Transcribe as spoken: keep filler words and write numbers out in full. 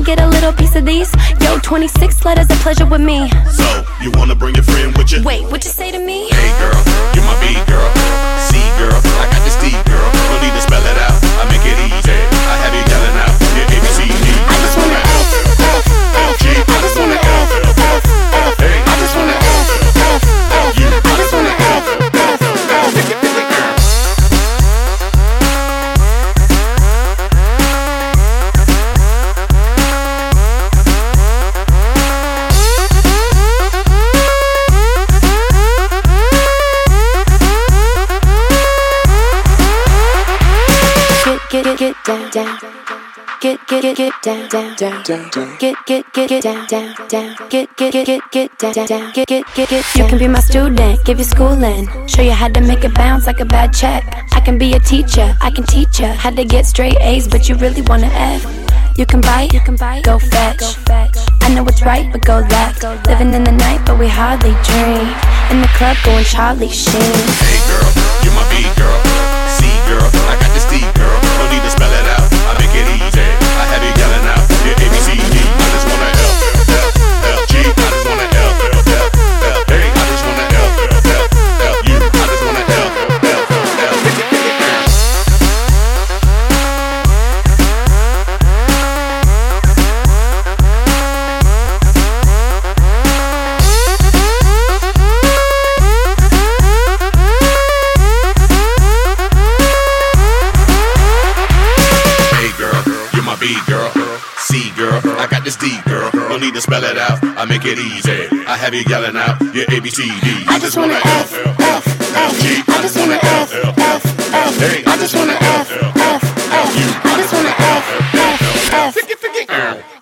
get a little piece of these? Yo, twenty-six letters of pleasure with me. So, you wanna bring your friend with you? Wait, what you say to me? Hey girl, you're my B girl. C girl, I got this D girl. No need to spell it out, I make it easy. I have you yelling out, yeah, A B C D. I just wanna F, F, L G. I just wanna F, F, F. Hey, I just wanna F, F, F. you. I just wanna F, F, F. Get get get down down. Get get get get down down down down. Get get get get down down down. Get get get get get down down. Get get get get. You can be my student, give you schooling, show you how to make it bounce like a bad check. I can be a teacher, I can teach you how to get straight A's, but you really wanna F. You can bite, you can bite, go fetch. I know what's right, but go left. Living in the night, but we hardly dream. In the club, going Charlie Sheen. Hey girl, you're my B girl. C girl, I got this D girl. No need to spell it out, I make it easy. I have you yelling out, yeah, A B C D. I just wanna L, F, L, G. I just wanna L, F, F, hey, I just wanna L, F, F, U. I just wanna L, F, F, B girl, C girl, I got this D girl. No need to spell it out, I make it easy. I have you yelling out, yeah, A B C D. I just wanna F, F, F. G. I just wanna F, F, F. Hey, I just wanna F, F, F. I just wanna F, F, F. F.